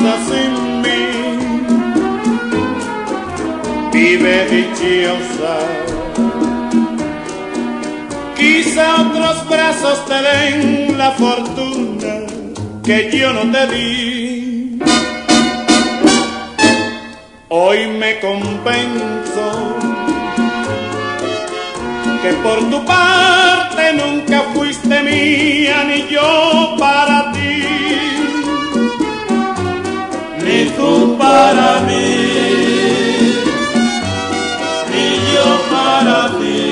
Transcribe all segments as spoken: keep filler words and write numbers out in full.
casa sin mí. Vive dichosa, quizá otros brazos te den la fortuna que yo no te di. Hoy me compenso que por tu parte nunca fuiste mía ni yo para ti, ni tú para mí, ni yo para ti.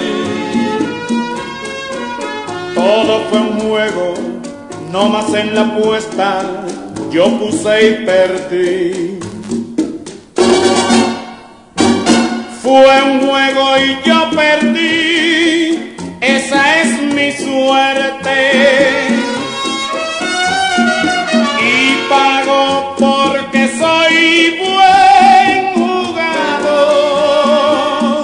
Todo fue un juego, no más en la apuesta yo puse y perdí. Fue un juego y yo perdí, esa es mi suerte. Y pago porque soy buen jugador.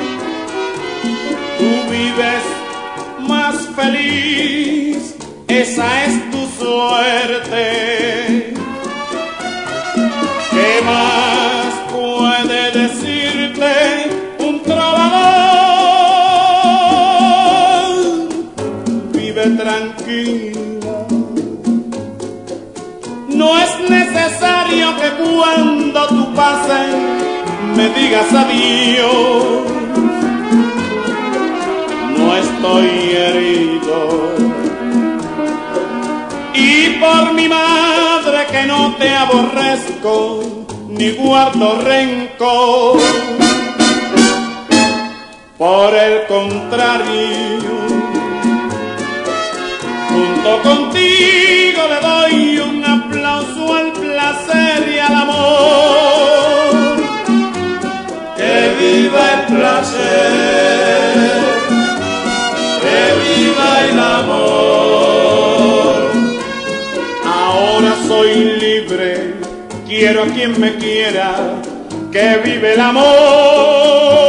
Tú vives más feliz, esa es tu suerte. ¿Qué más puede decirte un trovador? Vive tranquila, no es necesario que cuando tú pases me digas adiós. No estoy herido y por mi madre que no te aborrezco ni guardo rencor. Por el contrario, junto contigo le doy un aplauso al placer y al amor. Que viva el placer, que viva el amor. Ahora soy libre, quiero a quien me quiera, que vive el amor.